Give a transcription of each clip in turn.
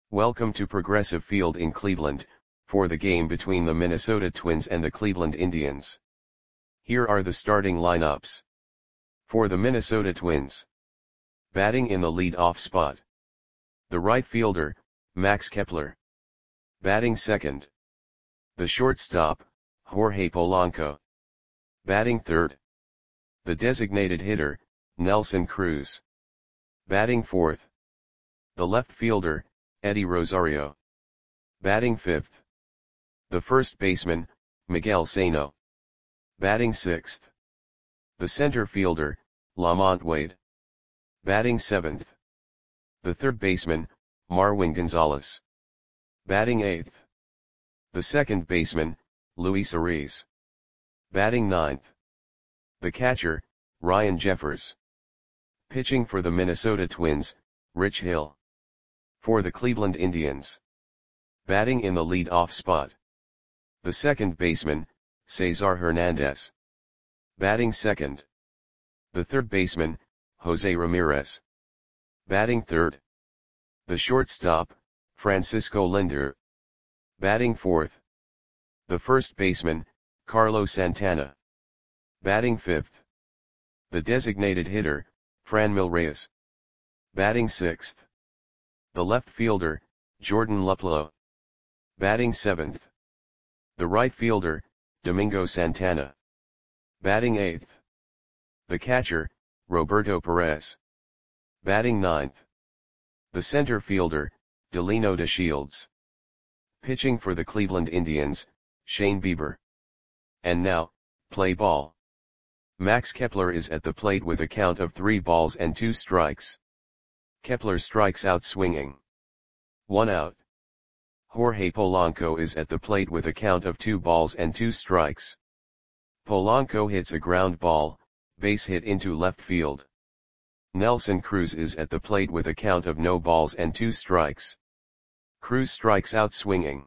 Welcome to Progressive Field in Cleveland, for the game between the Minnesota Twins and the Cleveland Indians. Here are the starting lineups. For the Minnesota Twins. Batting in the lead-off spot. The right fielder, Max Kepler. Batting second. The shortstop, Jorge Polanco. Batting third. The designated hitter, Nelson Cruz. Batting fourth. The left fielder, Eddie Rosario. Batting fifth. The first baseman, Miguel Sano. Batting sixth. The center fielder, LaMonte Wade. Batting seventh. The third baseman, Marwin Gonzalez. Batting eighth. The second baseman, Luis Ariz. Batting ninth. The catcher, Ryan Jeffers. Pitching for the Minnesota Twins, Rich Hill. For the Cleveland Indians. Batting in the lead-off spot. The second baseman, Cesar Hernandez. Batting second. The third baseman, Jose Ramirez. Batting third. The shortstop, Francisco Lindor. Batting fourth. The first baseman, Carlos Santana. Batting fifth. The designated hitter, Franmil Reyes. Batting sixth. The left fielder, Jordan Luplow. Batting seventh. The right fielder, Domingo Santana. Batting eighth. The catcher, Roberto Perez. Batting ninth. The center fielder, Delino DeShields. Pitching for the Cleveland Indians, Shane Bieber. And now, play ball. Max Kepler is at the plate with a count of 3 balls and 2 strikes. Kepler strikes out swinging. 1 out. Jorge Polanco is at the plate with a count of 2 balls and 2 strikes. Polanco hits a ground ball, base hit into left field. Nelson Cruz is at the plate with a count of no balls and 2 strikes. Cruz strikes out swinging.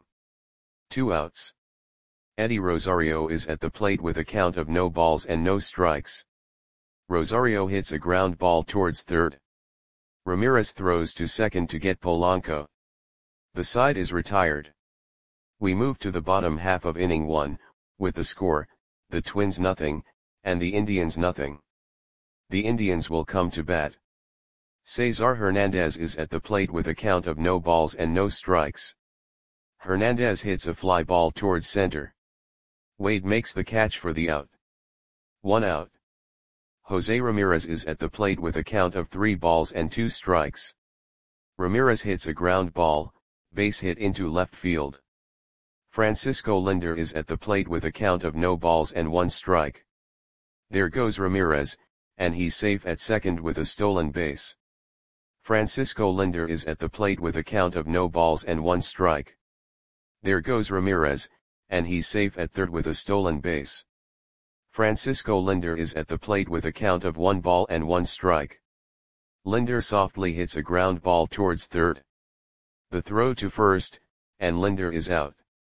2 outs. Eddie Rosario is at the plate with a count of no balls and no strikes. Rosario hits a ground ball towards third. Ramirez throws to second to get Polanco. The side is retired. We move to the bottom half of inning 1, with the score, the Twins nothing, and the Indians nothing. The Indians will come to bat. Cesar Hernandez is at the plate with a count of no balls and no strikes. Hernandez hits a fly ball towards center. Wade makes the catch for the out. 1 out. Jose Ramirez is at the plate with a count of 3 balls and 2 strikes. Ramirez hits a ground ball, base hit into left field. Francisco Lindor is at the plate with a count of no balls and 1 strike. There goes Ramirez, and he's safe at second with a stolen base. Francisco Lindor is at the plate with a count of no balls and 1 strike. There goes Ramirez, and he's safe at third with a stolen base. Francisco Lindor is at the plate with a count of 1 ball and 1 strike. Lindor softly hits a ground ball towards third. The throw to first, and Lindor is out.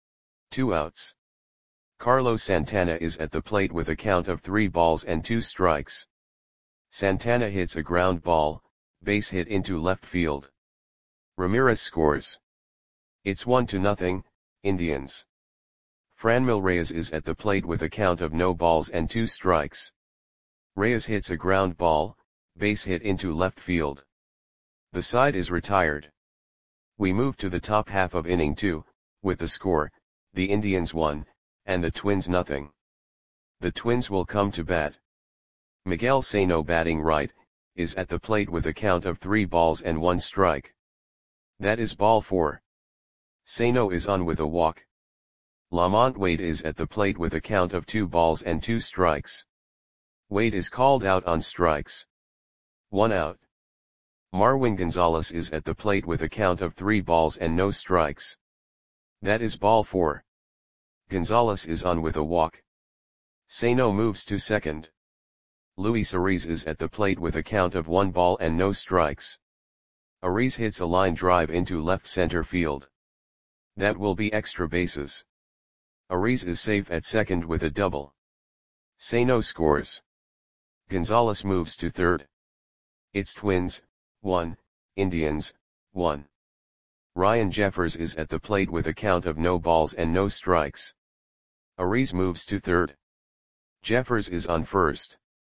2 outs. Carlos Santana is at the plate with a count of 3 balls and 2 strikes. Santana hits a ground ball, base hit into left field. Ramirez scores. It's 1-0, Indians. Franmil Reyes is at the plate with a count of no balls and 2 strikes. Reyes hits a ground ball, base hit into left field. The side is retired. We move to the top half of inning 2, with the score, the Indians 1, and the Twins nothing. The Twins will come to bat. Miguel Sano, batting right, is at the plate with a count of 3 balls and 1 strike. That is ball 4. Sano is on with a walk. LaMonte Wade is at the plate with a count of 2 balls and 2 strikes. Wade is called out on strikes. 1 out. Marwin Gonzalez is at the plate with a count of 3 balls and no strikes. That is ball 4. Gonzalez is on with a walk. Sano moves to second. Luis Ariz is at the plate with a count of 1 ball and no strikes. Ariz hits a line drive into left center field. That will be extra bases. Ariz is safe at second with a double. Sano scores. Gonzalez moves to third. It's Twins, 1, Indians, 1. Ryan Jeffers is at the plate with a count of no balls and no strikes. Arraez moves to third. Jeffers is on first.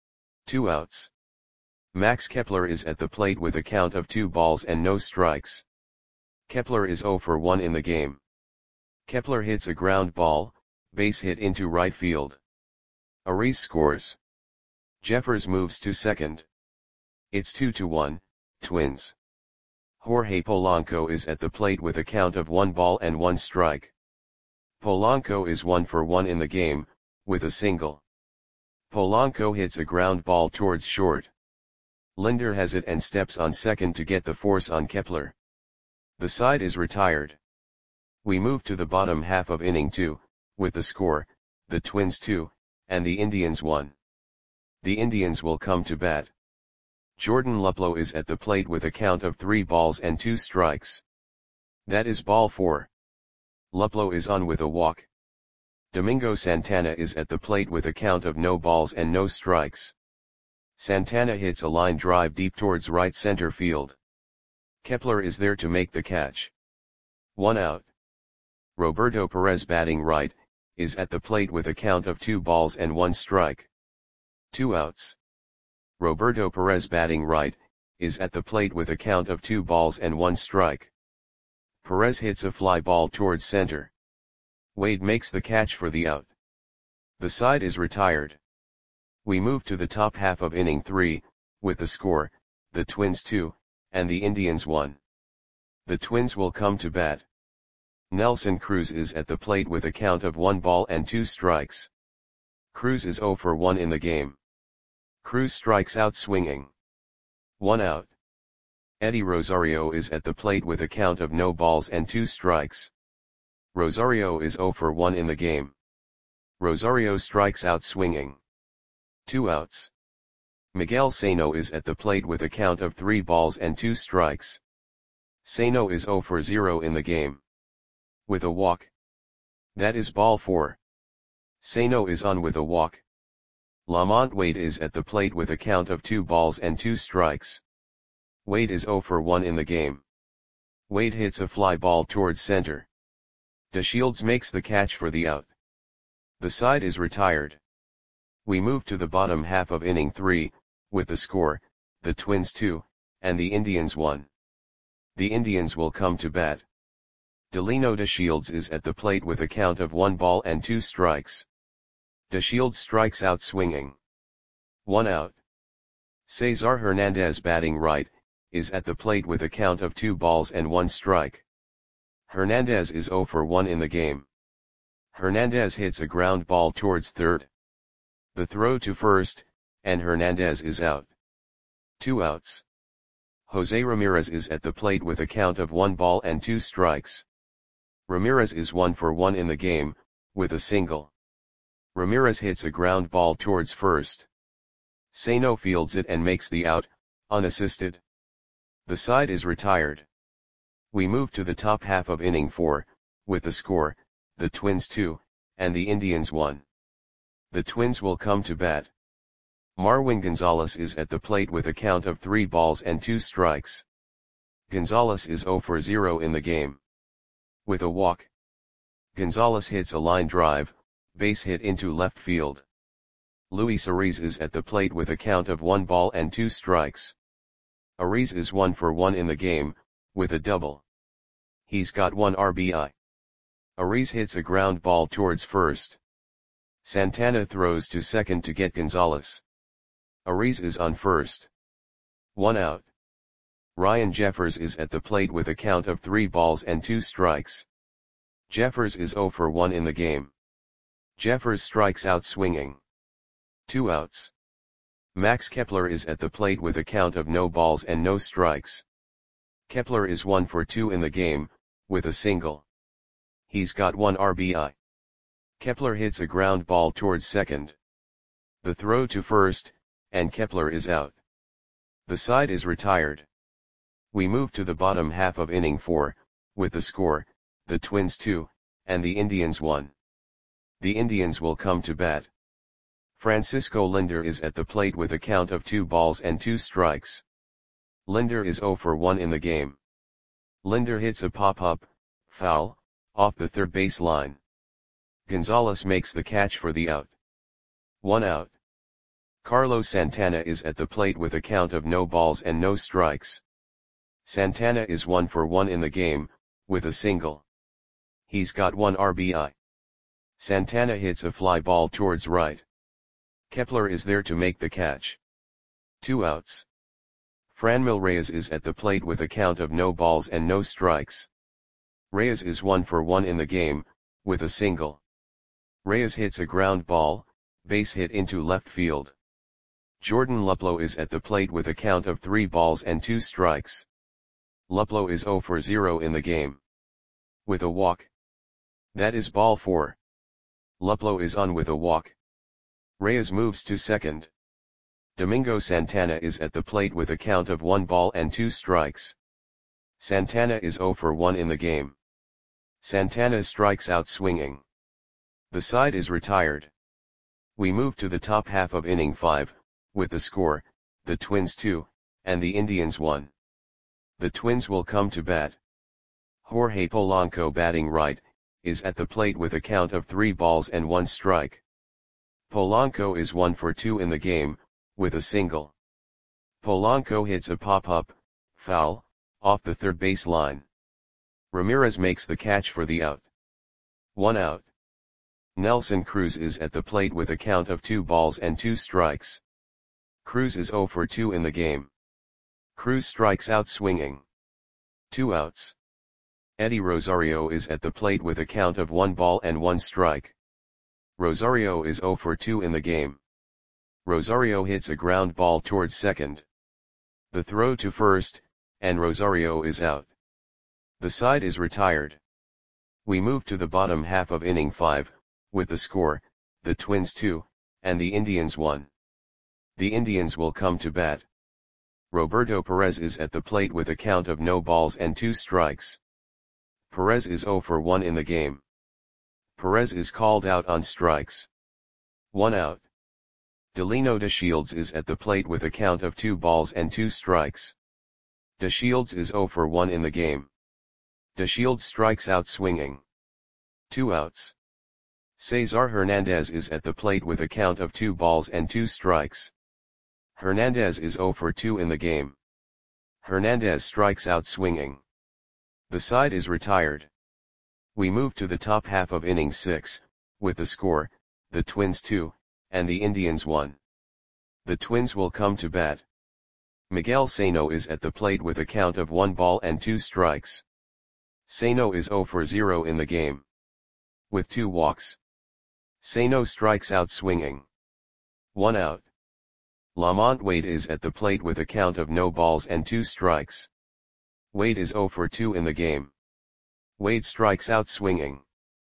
2 outs. Max Kepler is at the plate with a count of 2 balls and no strikes. Kepler is 0 for 1 in the game. Kepler hits a ground ball, base hit into right field. Arraez scores. Jeffers moves to second. It's 2-1, Twins. Jorge Polanco is at the plate with a count of 1 ball and 1 strike. Polanco is 1 for 1 in the game, with a single. Polanco hits a ground ball towards short. Linder has it and steps on second to get the force on Kepler. The side is retired. We move to the bottom half of inning 2, with the score, the Twins 2, and the Indians 1. The Indians will come to bat. Jordan Luplow is at the plate with a count of 3 balls and 2 strikes. That is ball 4. Luplow is on with a walk. Domingo Santana is at the plate with a count of no balls and no strikes. Santana hits a line drive deep towards right center field. Kepler is there to make the catch. 1 out. Roberto Perez, batting right, is at the plate with a count of 2 balls and 1 strike. 2 outs. Roberto Perez, batting right, is at the plate with a count of 2 balls and 1 strike. Perez hits a fly ball towards center. Wade makes the catch for the out. The side is retired. We move to the top half of inning 3, with the score, the Twins 2, and the Indians 1. The Twins will come to bat. Nelson Cruz is at the plate with a count of 1 ball and 2 strikes. Cruz is 0 for 1 in the game. Cruz strikes out swinging. 1 out. Eddie Rosario is at the plate with a count of no balls and 2 strikes. Rosario is 0 for 1 in the game. Rosario strikes out swinging. 2 outs. Miguel Sano is at the plate with a count of 3 balls and 2 strikes. Sano is 0 for 0 in the game. With a walk. That is ball 4. Sano is on with a walk. Lamont Wade is at the plate with a count of 2 balls and 2 strikes. Wade is 0 for 1 in the game. Wade hits a fly ball towards center. DeShields makes the catch for the out. The side is retired. We move to the bottom half of inning 3, with the score, the Twins 2, and the Indians 1. The Indians will come to bat. Delino DeShields is at the plate with a count of 1 ball and 2 strikes. DeShields strikes out swinging. 1 out. Cesar Hernandez, batting right, is at the plate with a count of 2 balls and 1 strike. Hernandez is 0 for 1 in the game. Hernandez hits a ground ball towards third. The throw to first, and Hernandez is out. 2 outs. Jose Ramirez is at the plate with a count of 1 ball and 2 strikes. Ramirez is 1 for 1 in the game, with a single. Ramirez hits a ground ball towards first. Sano fields it and makes the out, unassisted. The side is retired. We move to the top half of inning 4, with the score, the Twins 2, and the Indians 1. The Twins will come to bat. Marwin Gonzalez is at the plate with a count of 3 balls and 2 strikes. Gonzalez is 0 for 0 in the game. With a walk. Gonzalez hits a line drive, base hit into left field. Luis Arraez is at the plate with a count of 1 ball and 2 strikes. Arraez is 1 for 1 in the game, with a double. He's got 1 RBI. Arraez hits a ground ball towards first. Santana throws to second to get Gonzalez. Arraez is on first. 1 out. Ryan Jeffers is at the plate with a count of 3 balls and 2 strikes. Jeffers is 0 for 1 in the game. Jeffers strikes out swinging. 2 outs. Max Kepler is at the plate with a count of no balls and no strikes. Kepler is 1 for 2 in the game, with a single. He's got 1 RBI. Kepler hits a ground ball towards second. The throw to first, and Kepler is out. The side is retired. We move to the bottom half of inning 4, with the score, the Twins 2, and the Indians 1. The Indians will come to bat. Francisco Linder is at the plate with a count of 2 balls and 2 strikes. Linder is 0 for 1 in the game. Linder hits a pop-up, foul, off the third base line. Gonzalez makes the catch for the out. 1 out. Carlos Santana is at the plate with a count of no balls and no strikes. Santana is 1 for 1 in the game, with a single. He's got 1 RBI. Santana hits a fly ball towards right. Kepler is there to make the catch. 2 outs. Franmil Reyes is at the plate with a count of no balls and no strikes. Reyes is 1 for 1 in the game, with a single. Reyes hits a ground ball, base hit into left field. Jordan Luplow is at the plate with a count of 3 balls and 2 strikes. Luplow is 0 for 0 in the game. With a walk. That is ball 4. Luplow is on with a walk. Reyes moves to second. Domingo Santana is at the plate with a count of 1 ball and 2 strikes. Santana is 0 for 1 in the game. Santana strikes out swinging. The side is retired. We move to the top half of inning 5, with the score, the Twins 2, and the Indians 1. The Twins will come to bat. Jorge Polanco, batting right, is at the plate with a count of 3 balls and 1 strike. Polanco is 1 for 2 in the game, with a single. Polanco hits a pop-up, foul, off the third base line. Ramirez makes the catch for the out. 1 out. Nelson Cruz is at the plate with a count of 2 balls and 2 strikes. Cruz is 0 for 2 in the game. Cruz strikes out swinging. 2 outs. Eddie Rosario is at the plate with a count of 1 ball and 1 strike. Rosario is 0 for 2 in the game. Rosario hits a ground ball towards second. The throw to first, and Rosario is out. The side is retired. We move to the bottom half of inning 5, with the score, the Twins 2, and the Indians 1. The Indians will come to bat. Roberto Perez is at the plate with a count of no balls and 2 strikes. Perez is 0 for 1 in the game. Perez is called out on strikes. 1 out. Delino DeShields is at the plate with a count of 2 balls and 2 strikes. DeShields is 0 for 1 in the game. DeShields strikes out swinging. 2 outs. Cesar Hernandez is at the plate with a count of 2 balls and 2 strikes. Hernandez is 0 for 2 in the game. Hernandez strikes out swinging. The side is retired. We move to the top half of inning 6, with the score, the Twins 2, and the Indians 1. The Twins will come to bat. Miguel Sano is at the plate with a count of 1 ball and 2 strikes. Sano is 0 for 0 in the game. With 2 walks. Sano strikes out swinging. 1 out. Lamont Wade is at the plate with a count of no balls and 2 strikes. Wade is 0 for 2 in the game. Wade strikes out swinging.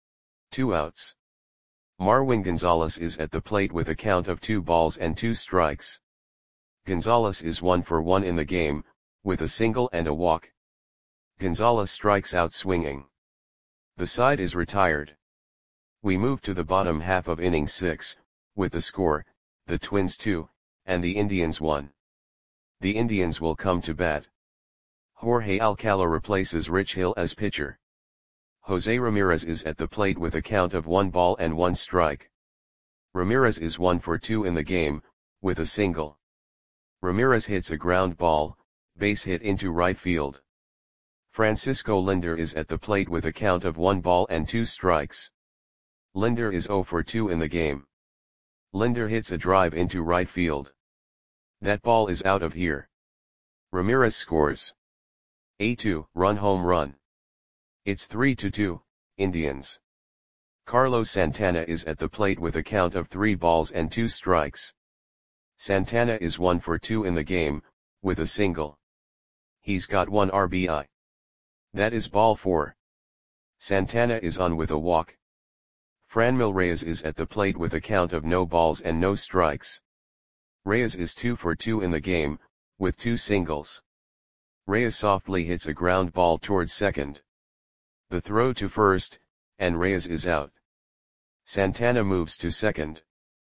2 outs. Marwin Gonzalez is at the plate with a count of 2 balls and 2 strikes. Gonzalez is 1 for 1 in the game, with a single and a walk. Gonzalez strikes out swinging. The side is retired. We move to the bottom half of inning 6, with the score, the Twins 2, and the Indians 1. The Indians will come to bat. Jorge Alcala replaces Rich Hill as pitcher. Jose Ramirez is at the plate with a count of 1 ball and 1 strike. Ramirez is 1 for 2 in the game, with a single. Ramirez hits a ground ball, base hit into right field. Francisco Linder is at the plate with a count of 1 ball and 2 strikes. Linder is 0 for 2 in the game. Linder hits a drive into right field. That ball is out of here. Ramirez scores a 2-run home run. It's 3-2, Indians. Carlos Santana is at the plate with a count of 3 balls and 2 strikes. Santana is 1 for 2 in the game, with a single. He's got 1 RBI. That is ball 4. Santana is on with a walk. Franmil Reyes is at the plate with a count of no balls and no strikes. Reyes is 2 for 2 in the game, with 2 singles. Reyes softly hits a ground ball towards second. The throw to first, and Reyes is out. Santana moves to second.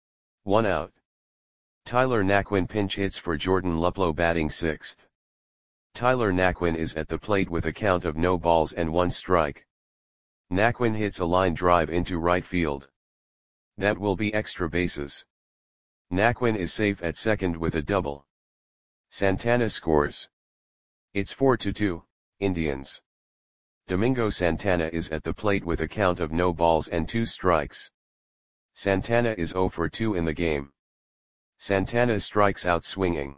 1 out. Tyler Naquin pinch hits for Jordan Luplow, batting sixth. Tyler Naquin is at the plate with a count of no balls and 1 strike. Naquin hits a line drive into right field. That will be extra bases. Naquin is safe at second with a double. Santana scores. It's 4-2, Indians. Domingo Santana is at the plate with a count of no balls and 2 strikes. Santana is 0 for 2 in the game. Santana strikes out swinging.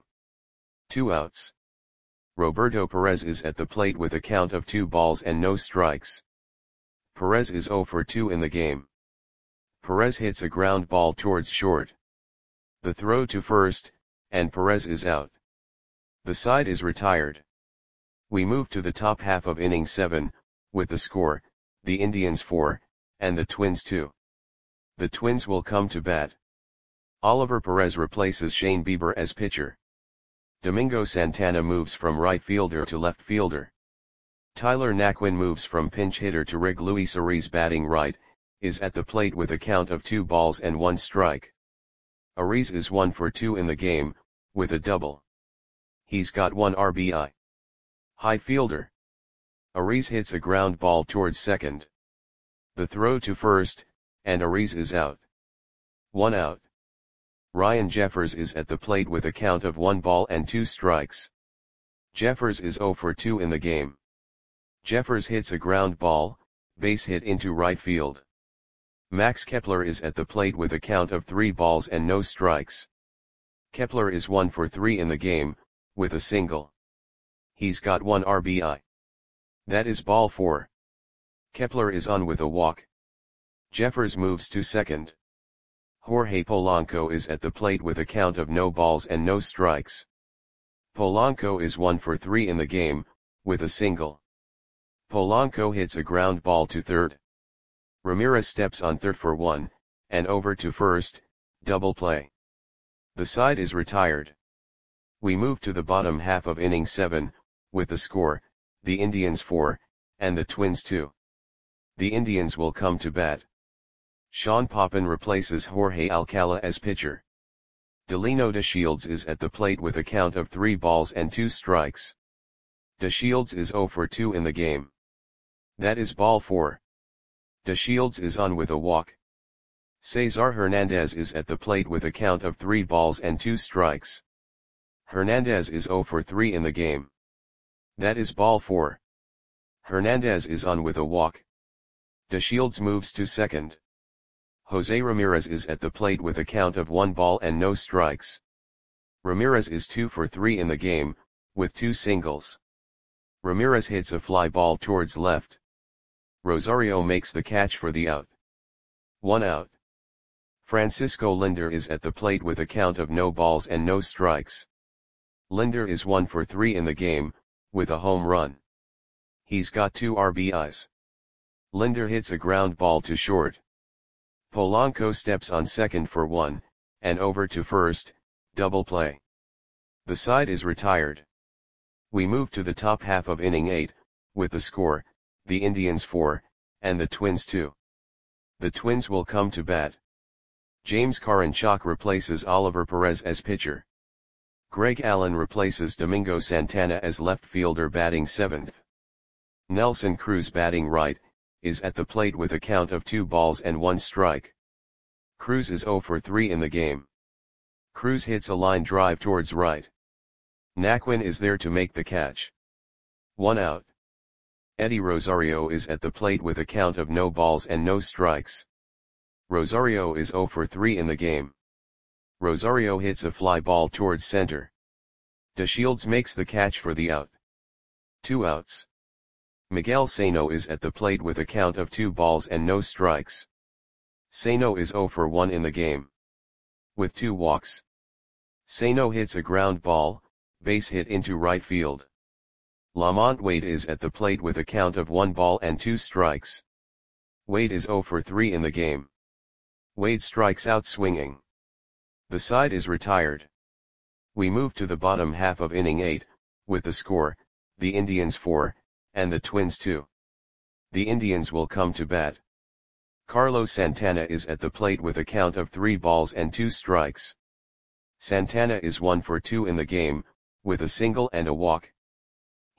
2 outs. Roberto Perez is at the plate with a count of 2 balls and no strikes. Perez is 0 for 2 in the game. Perez hits a ground ball towards short. The throw to first, and Perez is out. The side is retired. We move to the top half of inning 7, with the score, the Indians 4, and the Twins 2. The Twins will come to bat. Oliver Perez replaces Shane Bieber as pitcher. Domingo Santana moves from right fielder to left fielder. Tyler Naquin moves from pinch hitter to rig. Luis Ariz, batting right, is at the plate with a count of 2 balls and 1 strike. Ariz is 1 for 2 in the game, with a double. He's got 1 RBI. High fielder. Ariz hits a ground ball towards second. The throw to first, and Ariz is out. 1 out. Ryan Jeffers is at the plate with a count of 1 ball and 2 strikes. Jeffers is 0 for 2 in the game. Jeffers hits a ground ball, base hit into right field. Max Kepler is at the plate with a count of 3 balls and no strikes. Kepler is 1 for 3 in the game, with a single. He's got 1 RBI. That is ball 4. Kepler is on with a walk. Jeffers moves to second. Jorge Polanco is at the plate with a count of no balls and no strikes. Polanco is 1 for 3 in the game, with a single. Polanco hits a ground ball to third. Ramirez steps on third for 1, and over to first, double play. The side is retired. We move to the bottom half of inning 7, with the score, the Indians 4, and the Twins 2. The Indians will come to bat. Sean Poppen replaces Jorge Alcala as pitcher. Delino DeShields is at the plate with a count of 3 balls and 2 strikes. DeShields is 0 for 2 in the game. That is ball 4. DeShields is on with a walk. Cesar Hernandez is at the plate with a count of 3 balls and 2 strikes. Hernandez is 0 for 3 in the game. That is ball 4. Hernandez is on with a walk. DeShields moves to second. Jose Ramirez is at the plate with a count of 1 ball and no strikes. Ramirez is 2 for 3 in the game, with 2 singles. Ramirez hits a fly ball towards left. Rosario makes the catch for the out. 1 out. Francisco Lindor is at the plate with a count of no balls and no strikes. Lindor is 1 for 3 in the game, with a home run. He's got 2 RBIs. Lindor hits a ground ball to short. Polanco steps on second for 1, and over to first, double play. The side is retired. We move to the top half of inning 8, with the score, the Indians 4, and the Twins 2. The Twins will come to bat. James Karinchak replaces Oliver Perez as pitcher. Greg Allen replaces Domingo Santana as left fielder, batting 7th. Nelson Cruz, batting right, is at the plate with a count of 2 balls and 1 strike. Cruz is 0 for 3 in the game. Cruz hits a line drive towards right. Naquin is there to make the catch. 1 out. Eddie Rosario is at the plate with a count of no balls and no strikes. Rosario is 0 for 3 in the game. Rosario hits a fly ball towards center. DeShields makes the catch for the out. 2 outs. Miguel Sano is at the plate with a count of 2 balls and no strikes. Sano is 0 for 1 in the game. With 2 walks. Sano hits a ground ball, base hit into right field. Lamont Wade is at the plate with a count of 1 ball and 2 strikes. Wade is 0 for 3 in the game. Wade strikes out swinging. The side is retired. We move to the bottom half of inning 8, with the score, the Indians 4, and the Twins 2. The Indians will come to bat. Carlos Santana is at the plate with a count of 3 balls and 2 strikes. Santana is 1 for 2 in the game, with a single and a walk.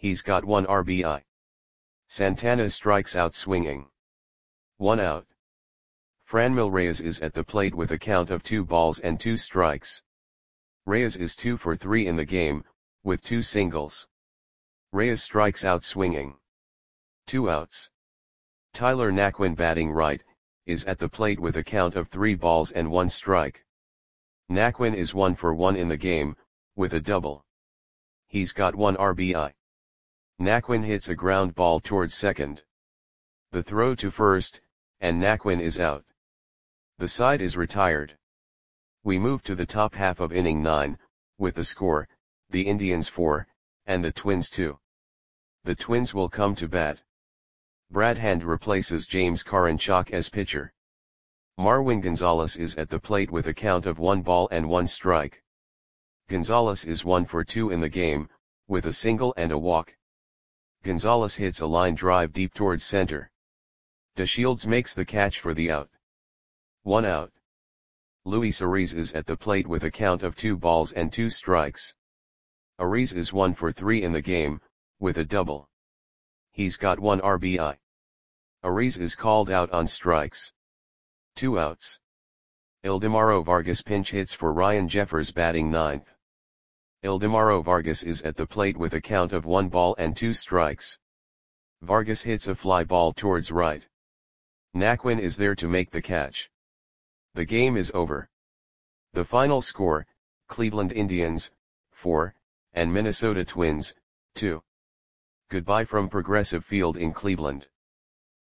He's got 1 RBI. Santana strikes out swinging. 1 out. Franmil Reyes is at the plate with a count of 2 balls and 2 strikes. Reyes is 2 for 3 in the game, with 2 singles. Reyes strikes out swinging. 2 outs. Tyler Naquin, batting right, is at the plate with a count of 3 balls and 1 strike. Naquin is 1 for 1 in the game, with a double. He's got 1 RBI. Naquin hits a ground ball towards second. The throw to first, and Naquin is out. The side is retired. We move to the top half of inning 9, with the score, the Indians 4, and the Twins 2. The Twins will come to bat. Brad Hand replaces James Karinchak as pitcher. Marwin Gonzalez is at the plate with a count of 1 ball and 1 strike. Gonzalez is 1 for 2 in the game, with a single and a walk. Gonzalez hits a line drive deep towards center. DeShields makes the catch for the out. 1 out. Luis Ariz is at the plate with a count of 2 balls and 2 strikes. Ariz is 1 for 3 in the game, with a double. He's got 1 RBI. Ariz is called out on strikes. 2 outs. Ildemaro Vargas pinch hits for Ryan Jeffers, batting ninth. Ildemaro Vargas is at the plate with a count of 1 ball and 2 strikes. Vargas hits a fly ball towards right. Naquin is there to make the catch. The game is over. The final score, Cleveland Indians, 4, and Minnesota Twins, 2. Goodbye from Progressive Field in Cleveland.